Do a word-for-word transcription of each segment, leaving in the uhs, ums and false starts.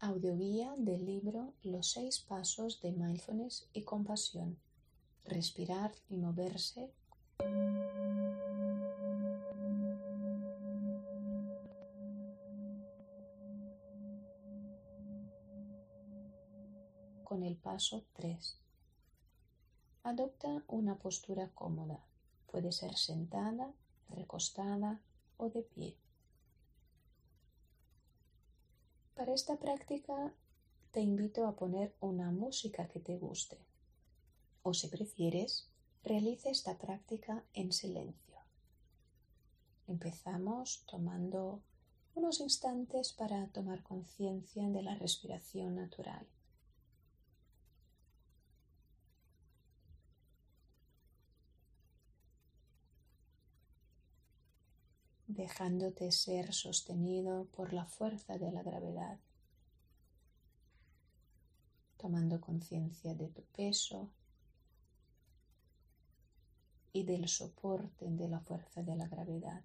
Audioguía del libro Los seis pasos de mindfulness y compasión. Respirar y moverse. Con el paso tres. Adopta una postura cómoda. Puede ser sentada, recostada o de pie. Para esta práctica te invito a poner una música que te guste. O si prefieres, realiza esta práctica en silencio. Empezamos tomando unos instantes para tomar conciencia de la respiración natural. Dejándote ser sostenido por la fuerza de la gravedad, tomando conciencia de tu peso y del soporte de la fuerza de la gravedad.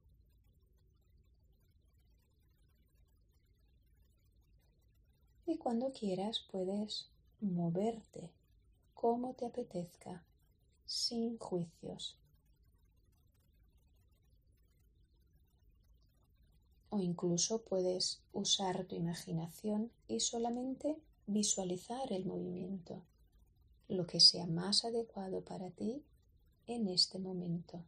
Y cuando quieras puedes moverte como te apetezca, sin juicios. O incluso puedes usar tu imaginación y solamente visualizar el movimiento, lo que sea más adecuado para ti en este momento.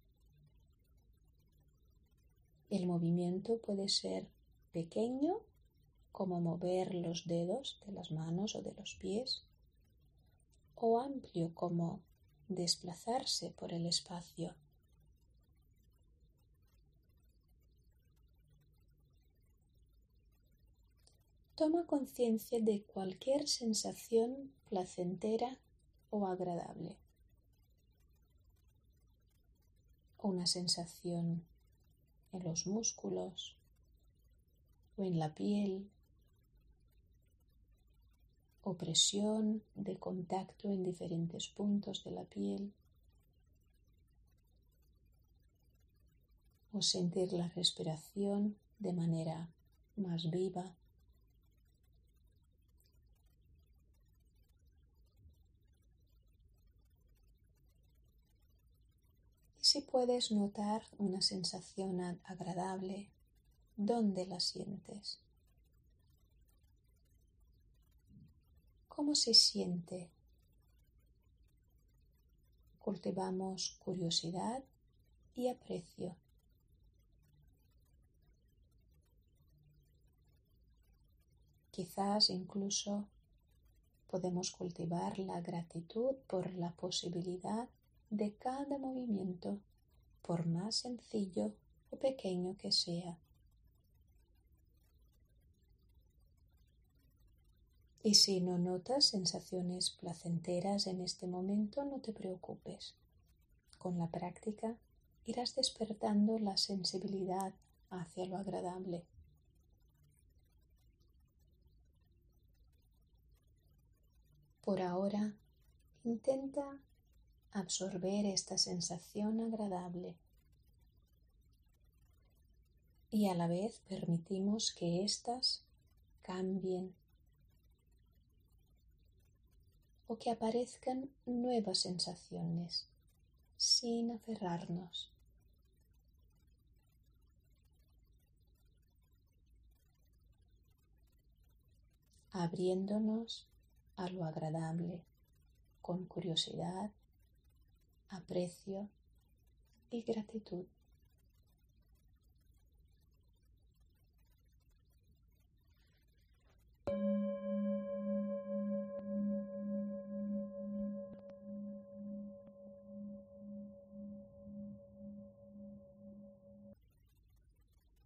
El movimiento puede ser pequeño, como mover los dedos de las manos o de los pies, o amplio, como desplazarse por el espacio. Toma conciencia de cualquier sensación placentera o agradable. Una sensación en los músculos o en la piel, o presión de contacto en diferentes puntos de la piel, o sentir la respiración de manera más viva. Y si puedes notar una sensación agradable, ¿dónde la sientes? ¿Cómo se siente? Cultivamos curiosidad y aprecio. Quizás incluso podemos cultivar la gratitud por la posibilidad de cada movimiento, por más sencillo o pequeño que sea. Y si no notas sensaciones placenteras en este momento, no te preocupes. Con la práctica irás despertando la sensibilidad hacia lo agradable. Por ahora, intenta absorber esta sensación agradable y a la vez permitimos que éstas cambien o que aparezcan nuevas sensaciones sin aferrarnos. Abriéndonos a lo agradable con curiosidad, aprecio y gratitud.